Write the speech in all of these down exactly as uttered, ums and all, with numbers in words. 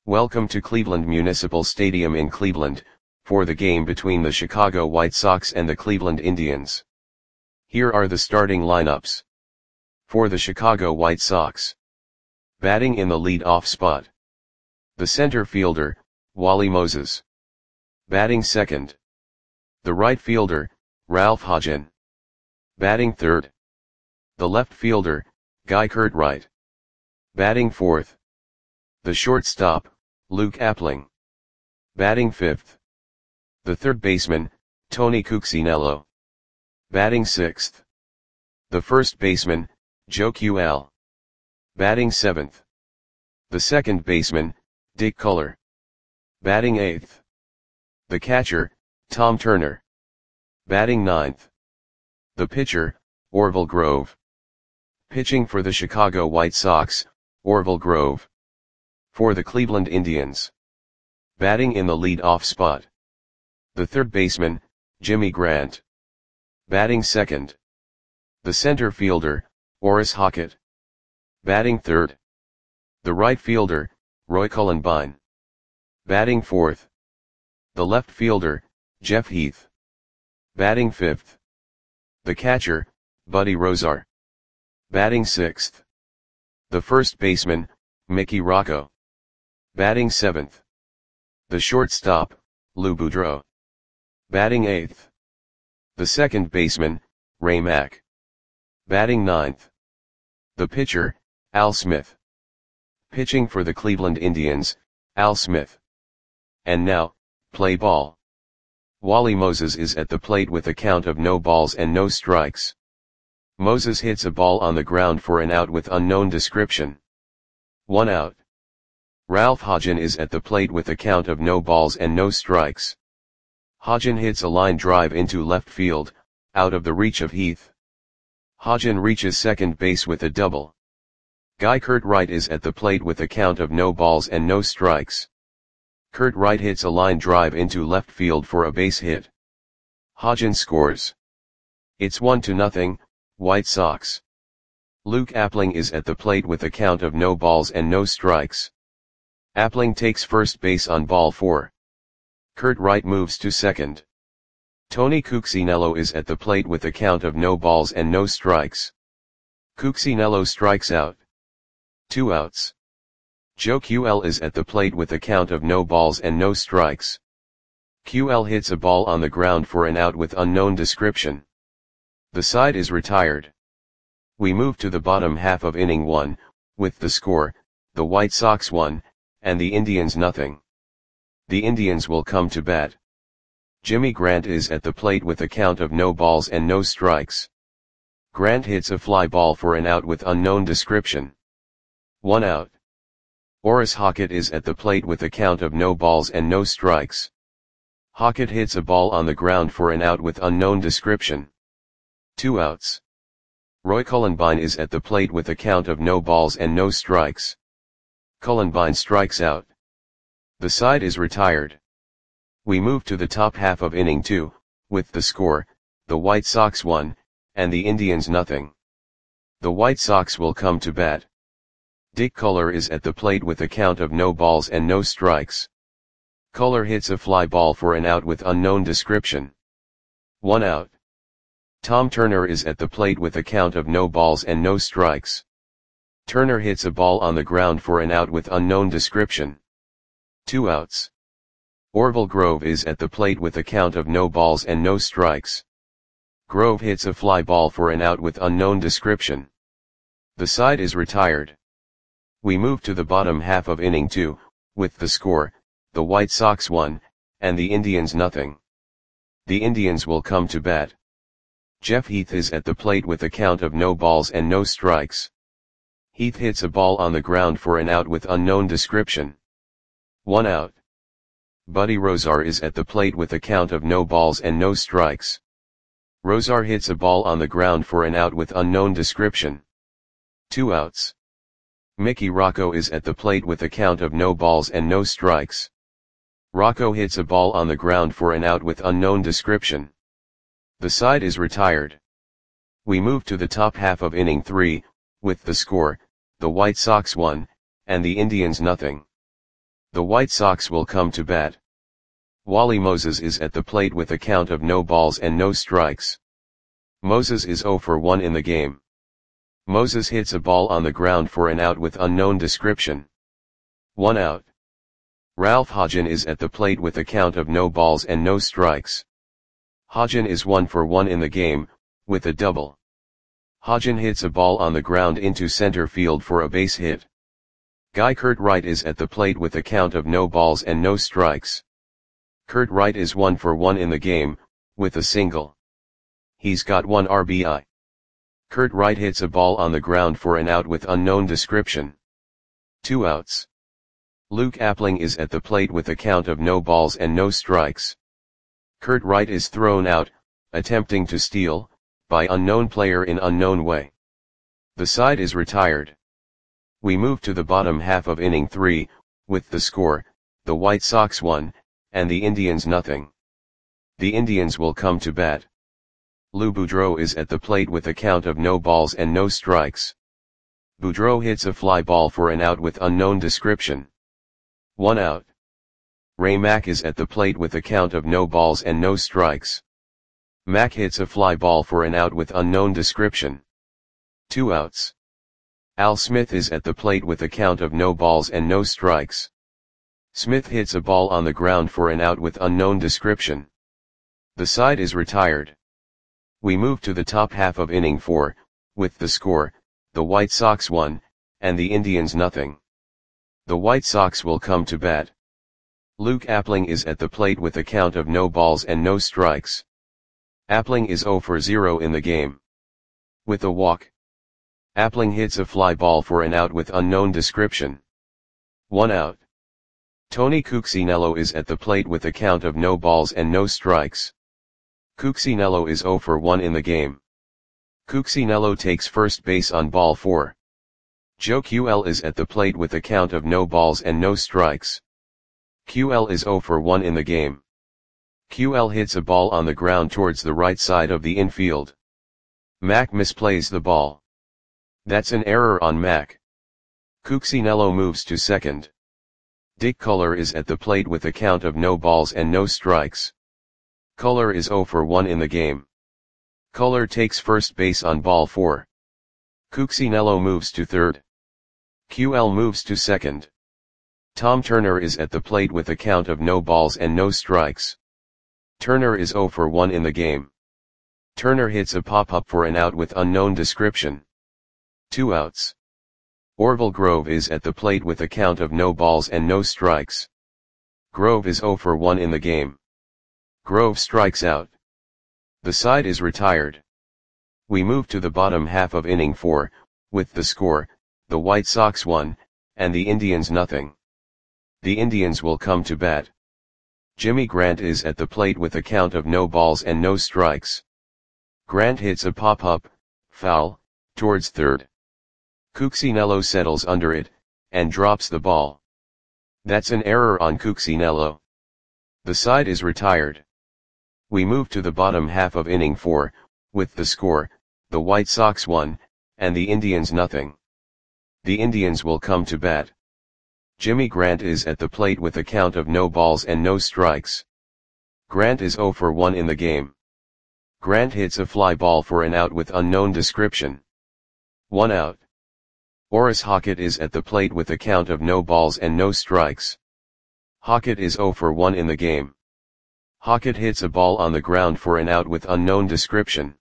Welcome to Cleveland Municipal Stadium in Cleveland, for the game between the Chicago White Sox and the Cleveland Indians. Here are the starting lineups. For the Chicago White Sox. Batting in the lead-off spot. The center fielder, Wally Moses. Batting second. The right fielder, Ralph Hodgen. Batting third. The left fielder, Guy Curtright. Batting fourth. The shortstop, Luke Appling. Batting fifth. The third baseman, Tony Cuccinello. Batting sixth. The first baseman, Joe Q L. Batting seventh. The second baseman, Dick Culler. Batting eighth. The catcher, Tom Turner. Batting ninth. The pitcher, Orville Grove. Pitching for the Chicago White Sox, Orville Grove. For the Cleveland Indians. Batting in the lead-off spot. The third baseman, Jimmy Grant. Batting second. The center fielder, Orris Hockett. Batting third. The right fielder, Roy Cullenbine. Batting fourth. The left fielder, Jeff Heath. Batting fifth. The catcher, Buddy Rozar. Batting sixth. The first baseman, Mickey Rocco. Batting seventh. The shortstop, Lou Boudreau. Batting eighth. The second baseman, Ray Mack. Batting ninth. The pitcher, Al Smith. Pitching for the Cleveland Indians, Al Smith. And now, play ball. Wally Moses is at the plate with a count of no balls and no strikes. Moses hits a ball on the ground for an out with unknown description. One out. Ralph Hodgen is at the plate with a count of no balls and no strikes. Hodgen hits a line drive into left field, out of the reach of Heath. Hodgen reaches second base with a double. Guy Curtright is at the plate with a count of no balls and no strikes. Curtright hits a line drive into left field for a base hit. Hodgen scores. It's one to nothing, White Sox. Luke Appling is at the plate with a count of no balls and no strikes. Appling takes first base on ball four. Curtright moves to second. Tony Cuccinello is at the plate with a count of no balls and no strikes. Cuccinello strikes out. Two outs. Joe Q L is at the plate with a count of no balls and no strikes. Q L hits a ball on the ground for an out with unknown description. The side is retired. We move to the bottom half of inning one, with the score, the White Sox one, and the Indians nothing. The Indians will come to bat. Jimmy Grant is at the plate with a count of no balls and no strikes. Grant hits a fly ball for an out with unknown description. One out. Orris Hockett is at the plate with a count of no balls and no strikes. Hockett hits a ball on the ground for an out with unknown description. Two outs. Roy Cullenbine is at the plate with a count of no balls and no strikes. Cullenbine strikes out. The side is retired. We move to the top half of inning two, with the score, the White Sox one, and the Indians nothing. The White Sox will come to bat. Dick Culler is at the plate with a count of no balls and no strikes. Culler hits a fly ball for an out with unknown description. One out. Tom Turner is at the plate with a count of no balls and no strikes. Turner hits a ball on the ground for an out with unknown description. Two outs. Orville Grove is at the plate with a count of no balls and no strikes. Grove hits a fly ball for an out with unknown description. The side is retired. We move to the bottom half of inning two, with the score, the White Sox one, and the Indians nothing. The Indians will come to bat. Jeff Heath is at the plate with a count of no balls and no strikes. Heath hits a ball on the ground for an out with unknown description. One out. Buddy Rozar is at the plate with a count of no balls and no strikes. Rozar hits a ball on the ground for an out with unknown description. Two outs. Mickey Rocco is at the plate with a count of no balls and no strikes. Rocco hits a ball on the ground for an out with unknown description. The side is retired. We move to the top half of inning three, with the score, the White Sox one, and the Indians nothing. The White Sox will come to bat. Wally Moses is at the plate with a count of no balls and no strikes. Moses is zero for one in the game. Moses hits a ball on the ground for an out with unknown description. One out. Ralph Hodgen is at the plate with a count of no balls and no strikes. Hodgen is one for one in the game, with a double. Hodgen hits a ball on the ground into center field for a base hit. Guy Kurt Wright is at the plate with a count of no balls and no strikes. Kurt Wright is one for one in the game, with a single. He's got one R B I. Kurt Wright hits a ball on the ground for an out with unknown description. Two outs. Luke Appling is at the plate with a count of no balls and no strikes. Kurt Wright is thrown out, attempting to steal, by unknown player in unknown way. The side is retired. We move to the bottom half of inning three, with the score, the White Sox one, and the Indians nothing. The Indians will come to bat. Lou Boudreau is at the plate with a count of no balls and no strikes. Boudreau hits a fly ball for an out with unknown description. One out. Ray Mack is at the plate with a count of no balls and no strikes. Mack hits a fly ball for an out with unknown description. Two outs. Al Smith is at the plate with a count of no balls and no strikes. Smith hits a ball on the ground for an out with unknown description. The side is retired. We move to the top half of inning four, with the score, the White Sox one, and the Indians nothing. The White Sox will come to bat. Luke Appling is at the plate with a count of no balls and no strikes. Appling is zero for zero in the game. With a walk. Appling hits a fly ball for an out with unknown description. One out. Tony Cuccinello is at the plate with a count of no balls and no strikes. Cuccinello is zero for one in the game. Cuccinello takes first base on ball four. Joe Q L is at the plate with a count of no balls and no strikes. Q L is zero for one in the game. Q L hits a ball on the ground towards the right side of the infield. Mack misplays the ball. That's an error on Mack. Cuccinello moves to second. Dick Culler is at the plate with a count of no balls and no strikes. Culler is zero for one in the game. Culler takes first base on ball four. Cuccinello moves to third. Q L moves to second. Tom Turner is at the plate with a count of no balls and no strikes. Turner is zero for one in the game. Turner hits a pop-up for an out with unknown description. Two outs. Orville Grove is at the plate with a count of no balls and no strikes. Grove is zero for one in the game. Grove strikes out. The side is retired. We move to the bottom half of inning four, with the score, the White Sox one, and the Indians nothing. The Indians will come to bat. Jimmy Grant is at the plate with a count of no balls and no strikes. Grant hits a pop-up, foul, towards third. Cuccinello settles under it, and drops the ball. That's an error on Cuccinello. The side is retired. We move to the bottom half of inning four, with the score, the White Sox one, and the Indians nothing. The Indians will come to bat. Jimmy Grant is at the plate with a count of no balls and no strikes. Grant is zero for one in the game. Grant hits a fly ball for an out with unknown description. One out. Orris Hockett is at the plate with a count of no balls and no strikes. Hockett is zero for one in the game. Hockett hits a ball on the ground for an out with unknown description.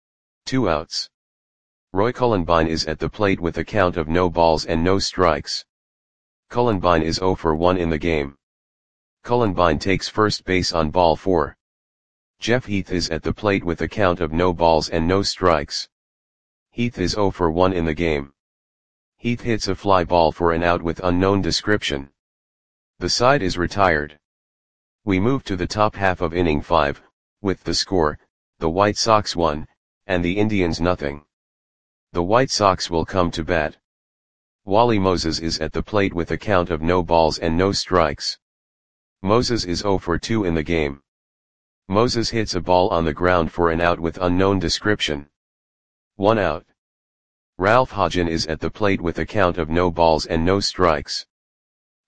Two outs. Roy Cullenbine is at the plate with a count of no balls and no strikes. Cullenbine is zero for one in the game. Cullenbine takes first base on ball four. Jeff Heath is at the plate with a count of no balls and no strikes. Heath is zero for one in the game. Heath hits a fly ball for an out with unknown description. The side is retired. We move to the top half of inning five, with the score, the White Sox one, and the Indians nothing. The White Sox will come to bat. Wally Moses is at the plate with a count of no balls and no strikes. Moses is zero for two in the game. Moses hits a ball on the ground for an out with unknown description. One out. Ralph Hodgen is at the plate with a count of no balls and no strikes.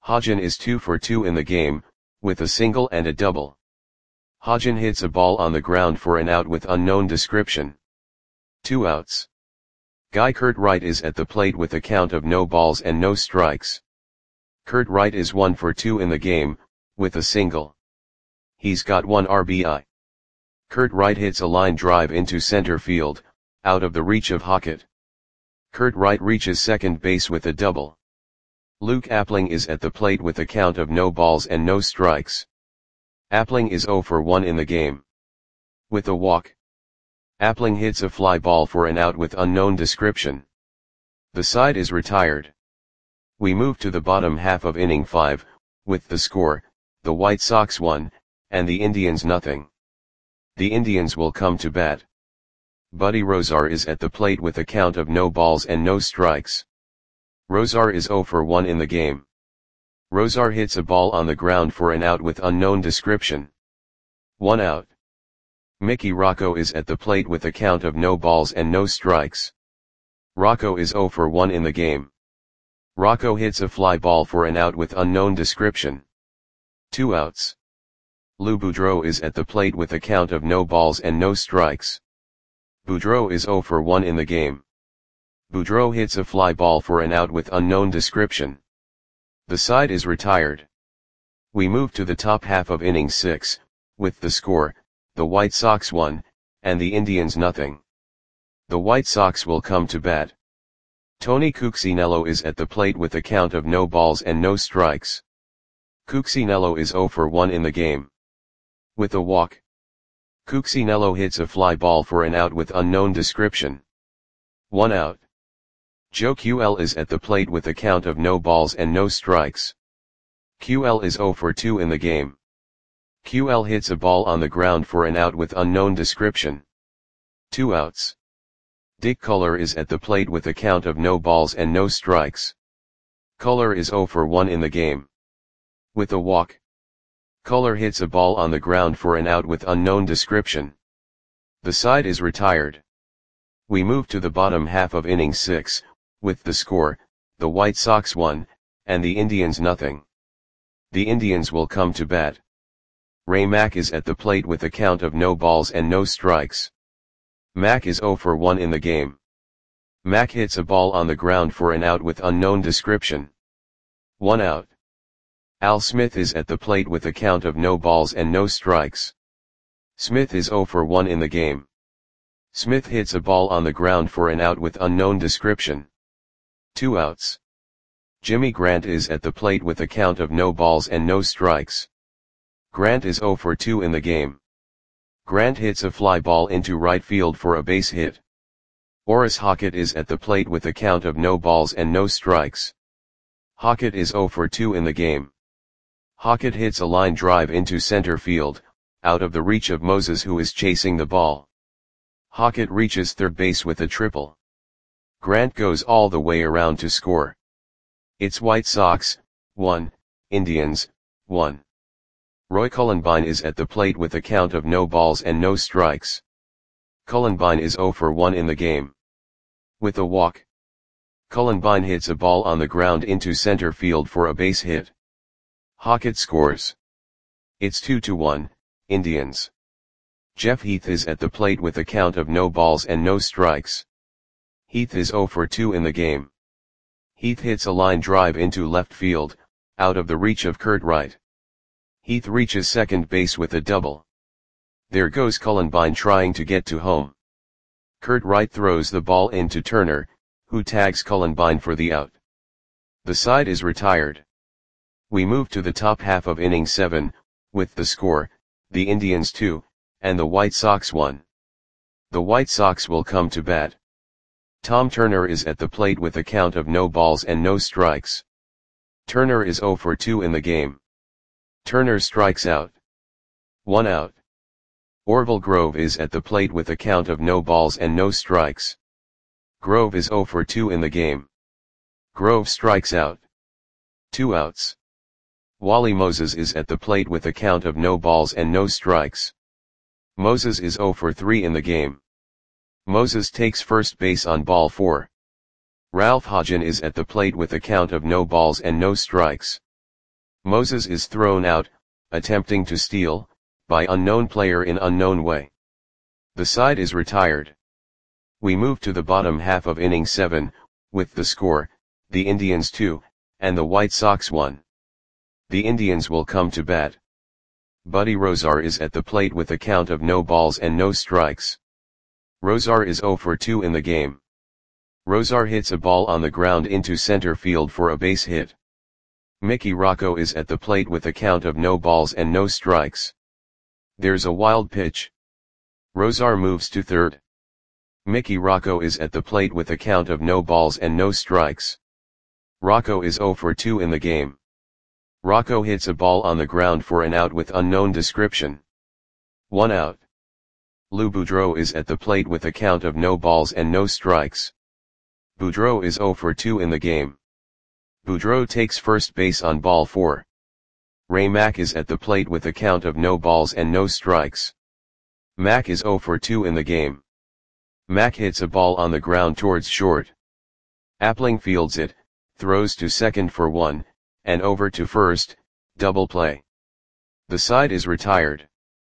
Hodgen is two for two in the game, with a single and a double. Hodgen hits a ball on the ground for an out with unknown description. Two outs. Guy Kurt Wright is at the plate with a count of no balls and no strikes. Kurt Wright is one for two in the game, with a single. He's got one R B I. Kurt Wright hits a line drive into center field, out of the reach of Hockett. Kurt Wright reaches second base with a double. Luke Appling is at the plate with a count of no balls and no strikes. Appling is zero for one in the game. With a walk. Appling hits a fly ball for an out with unknown description. The side is retired. We move to the bottom half of inning five, with the score, the White Sox one, and the Indians nothing. The Indians will come to bat. Buddy Rozar is at the plate with a count of no balls and no strikes. Rozar is zero for one in the game. Rozar hits a ball on the ground for an out with unknown description. One out. Mickey Rocco is at the plate with a count of no balls and no strikes. Rocco is zero for one in the game. Rocco hits a fly ball for an out with unknown description. Two outs. Lou Boudreau is at the plate with a count of no balls and no strikes. Boudreau is zero for one in the game. Boudreau hits a fly ball for an out with unknown description. The side is retired. We move to the top half of inning six, with the score, the White Sox one, and the Indians nothing. The White Sox will come to bat. Tony Cuccinello is at the plate with a count of no balls and no strikes. Cuccinello is zero for one in the game. With a walk. Cuccinello hits a fly ball for an out with unknown description. One out. Joe Q L is at the plate with a count of no balls and no strikes. Q L is zero for two in the game. Q L hits a ball on the ground for an out with unknown description. Two outs. Dick Culler is at the plate with a count of no balls and no strikes. Culler is zero for one in the game. With a walk. Culler hits a ball on the ground for an out with unknown description. The side is retired. We move to the bottom half of inning six, with the score, the White Sox one, and the Indians nothing. The Indians will come to bat. Ray Mack is at the plate with a count of no balls and no strikes. Mack is zero for one in the game. Mack hits a ball on the ground for an out with unknown description. One out. Al Smith is at the plate with a count of no balls and no strikes. Smith is zero for one in the game. Smith hits a ball on the ground for an out with unknown description. Two outs. Jimmy Grant is at the plate with a count of no balls and no strikes. Grant is zero for two in the game. Grant hits a fly ball into right field for a base hit. Orris Hockett is at the plate with a count of no balls and no strikes. Hockett is zero for two in the game. Hockett hits a line drive into center field, out of the reach of Moses who is chasing the ball. Hockett reaches third base with a triple. Grant goes all the way around to score. It's White Sox, one, Indians, one. Roy Cullenbine is at the plate with a count of no balls and no strikes. Cullenbine is zero for one in the game. With a walk. Cullenbine hits a ball on the ground into center field for a base hit. Hockett scores. It's two to one, Indians. Jeff Heath is at the plate with a count of no balls and no strikes. Heath is zero for two in the game. Heath hits a line drive into left field, out of the reach of Kurt Wright. Heath reaches second base with a double. There goes Cullenbine trying to get to home. Kurt Wright throws the ball into Turner, who tags Cullenbine for the out. The side is retired. We move to the top half of inning seven, with the score, the Indians two, and the White Sox one. The White Sox will come to bat. Tom Turner is at the plate with a count of no balls and no strikes. Turner is zero for two in the game. Turner strikes out. One out. Orville Grove is at the plate with a count of no balls and no strikes. Grove is zero for two in the game. Grove strikes out. Two outs. Wally Moses is at the plate with a count of no balls and no strikes. Moses is zero for three in the game. Moses takes first base on ball four. Ralph Hodgen is at the plate with a count of no balls and no strikes. Moses is thrown out, attempting to steal, by unknown player in unknown way. The side is retired. We move to the bottom half of inning seven, with the score, the Indians two, and the White Sox one. The Indians will come to bat. Buddy Rozar is at the plate with a count of no balls and no strikes. Rozar is zero for two in the game. Rozar hits a ball on the ground into center field for a base hit. Mickey Rocco is at the plate with a count of no balls and no strikes. There's a wild pitch. Rozar moves to third. Mickey Rocco is at the plate with a count of no balls and no strikes. Rocco is zero for two in the game. Rocco hits a ball on the ground for an out with unknown description. One out. Lou Boudreau is at the plate with a count of no balls and no strikes. Boudreau is zero for two in the game. Boudreau takes first base on ball four. Ray Mack is at the plate with a count of no balls and no strikes. Mack is zero for two in the game. Mack hits a ball on the ground towards short. Appling fields it, throws to second for one, and over to first, double play. The side is retired.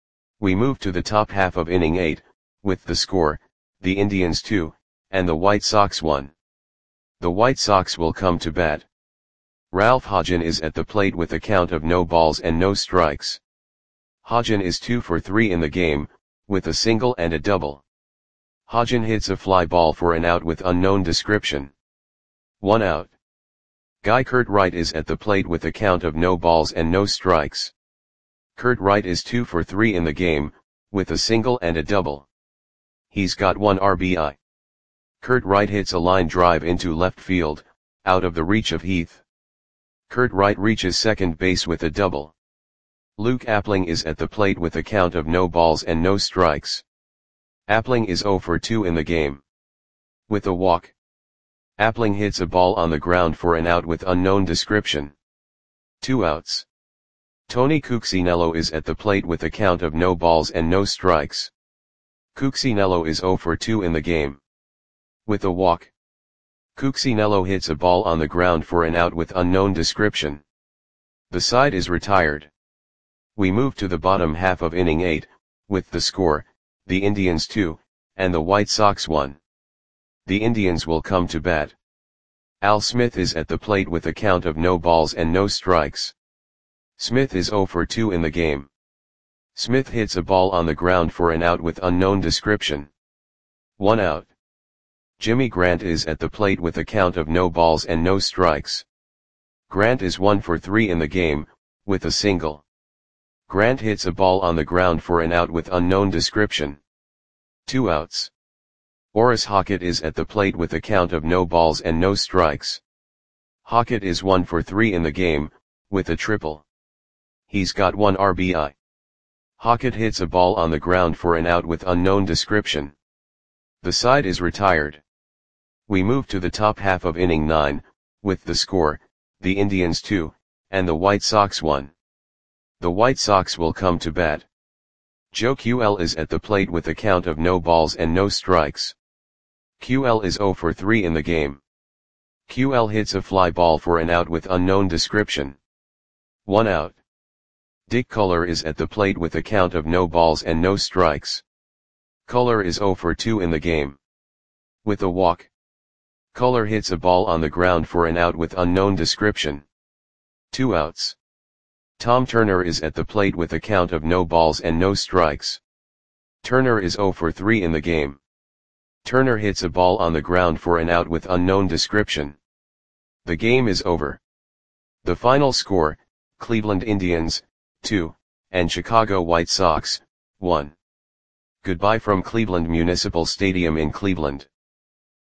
We move to the top half of inning eight, with the score, the Indians two, and the White Sox one. The White Sox will come to bat. Ralph Hodgen is at the plate with a count of no balls and no strikes. Hodgen is two for three in the game, with a single and a double. Hodgen hits a fly ball for an out with unknown description. One out. Guy Kurt Wright is at the plate with a count of no balls and no strikes. Kurt Wright is two for three in the game, with a single and a double. He's got one R B I. Kurt Wright hits a line drive into left field, out of the reach of Heath. Kurt Wright reaches second base with a double. Luke Appling is at the plate with a count of no balls and no strikes. Appling is zero for two in the game. With a walk. Appling hits a ball on the ground for an out with unknown description. Two outs. Tony Cuccinello is at the plate with a count of no balls and no strikes. Cuccinello is zero for two in the game. With a walk. Cuccinello hits a ball on the ground for an out with unknown description. The side is retired. We move to the bottom half of inning eight, with the score, the Indians two, and the White Sox one. The Indians will come to bat. Al Smith is at the plate with a count of no balls and no strikes. Smith is zero for two in the game. Smith hits a ball on the ground for an out with unknown description. One out. Jimmy Grant is at the plate with a count of no balls and no strikes. Grant is one for three in the game, with a single. Grant hits a ball on the ground for an out with unknown description. Two outs. Orris Hockett is at the plate with a count of no balls and no strikes. Hockett is one for three in the game, with a triple. He's got one R B I. Hockett hits a ball on the ground for an out with unknown description. The side is retired. We move to the top half of inning nine, with the score, the Indians two, and the White Sox one. The White Sox will come to bat. Joe Q L is at the plate with a count of no balls and no strikes. Q L is zero for three in the game. Q L hits a fly ball for an out with unknown description. One out. Dick Culler is at the plate with a count of no balls and no strikes. Culler is zero for two in the game. With a walk. Culler hits a ball on the ground for an out with unknown description. Two outs. Tom Turner is at the plate with a count of no balls and no strikes. Turner is zero for three in the game. Turner hits a ball on the ground for an out with unknown description. The game is over. The final score, Cleveland Indians, two, and Chicago White Sox, one. Goodbye from Cleveland Municipal Stadium in Cleveland.